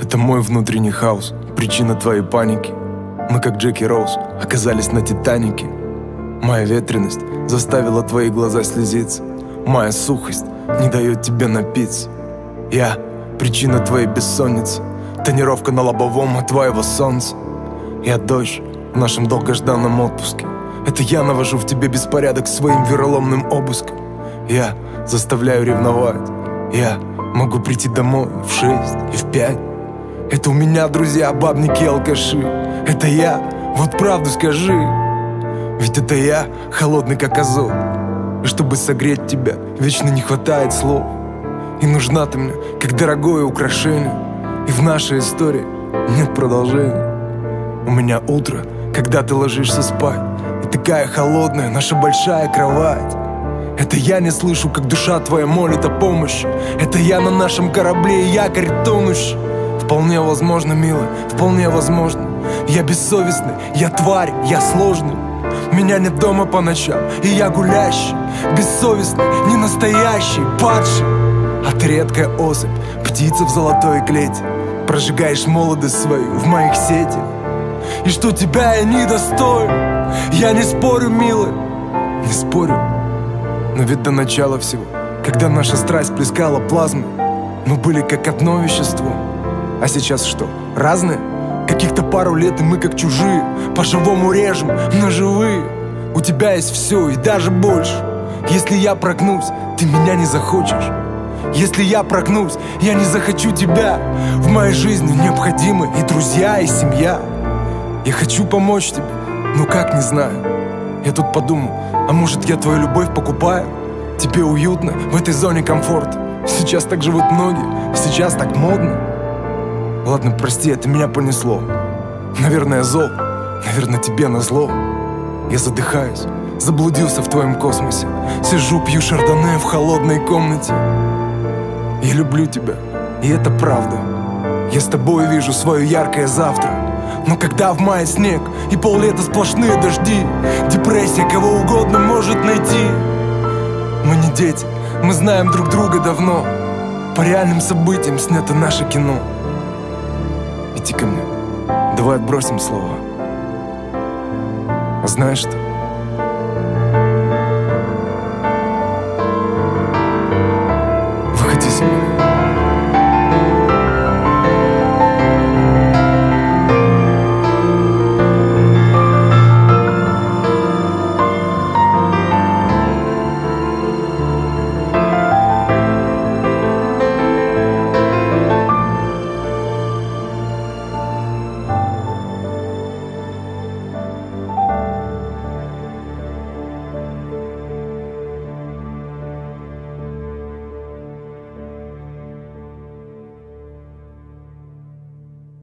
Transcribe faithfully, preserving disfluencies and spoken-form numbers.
Это мой внутренний хаос, причина твоей паники. Мы, как Джеки Роуз, оказались на Титанике. Моя ветреность заставила твои глаза слезиться. Моя сухость не дает тебе напиться. Я — причина твоей бессонницы, тонировка на лобовом от твоего солнца. Я дождь в нашем долгожданном отпуске. Это я навожу в тебе беспорядок своим вероломным обыском. Я заставляю ревновать. Я могу прийти домой в шесть и в пять. Это у меня друзья, бабники и алкаши. Это я, вот правду скажи. Ведь это я, холодный как азот. И чтобы согреть тебя, вечно не хватает слов. И нужна ты мне, как дорогое украшение. И в нашей истории нет продолжения. У меня утро, когда ты ложишься спать, и такая холодная наша большая кровать. Это я не слышу, как душа твоя молит о помощи. Это я на нашем корабле, якорь тонущий. Вполне возможно, милая, вполне возможно. Я бессовестный, я тварь, я сложный. Меня нет дома по ночам, и я гулящий, бессовестный, не настоящий, падший. А ты редкая особь, птица в золотой клете. Прожигаешь молодость свою в моих сетях. И что тебя я недостоин. Я не спорю, милая, не спорю. Но ведь до начала всего, когда наша страсть плескала плазмы, мы были как одно вещество. А сейчас что, разные? Каких-то пару лет, и мы как чужие. По-живому режем, но живые. У тебя есть все и даже больше. Если я прогнусь, ты меня не захочешь. Если я прогнусь, я не захочу тебя. В моей жизни необходимы и друзья, и семья. Я хочу помочь тебе, но как, не знаю. Я тут подумал, а может я твою любовь покупаю? Тебе уютно в этой зоне комфорта. Сейчас так живут многие, сейчас так модно. Ладно, прости, это меня понесло. Наверное, зол, наверное, тебе назло. Я задыхаюсь, заблудился в твоем космосе. Сижу, пью шардоне в холодной комнате. Я люблю тебя, и это правда. Я с тобой вижу свое яркое завтра. Но когда в мае снег и поллета сплошные дожди, депрессия кого угодно может найти. Мы не дети, мы знаем друг друга давно. По реальным событиям снято наше кино. Иди ко мне, давай отбросим слова. А знаешь что?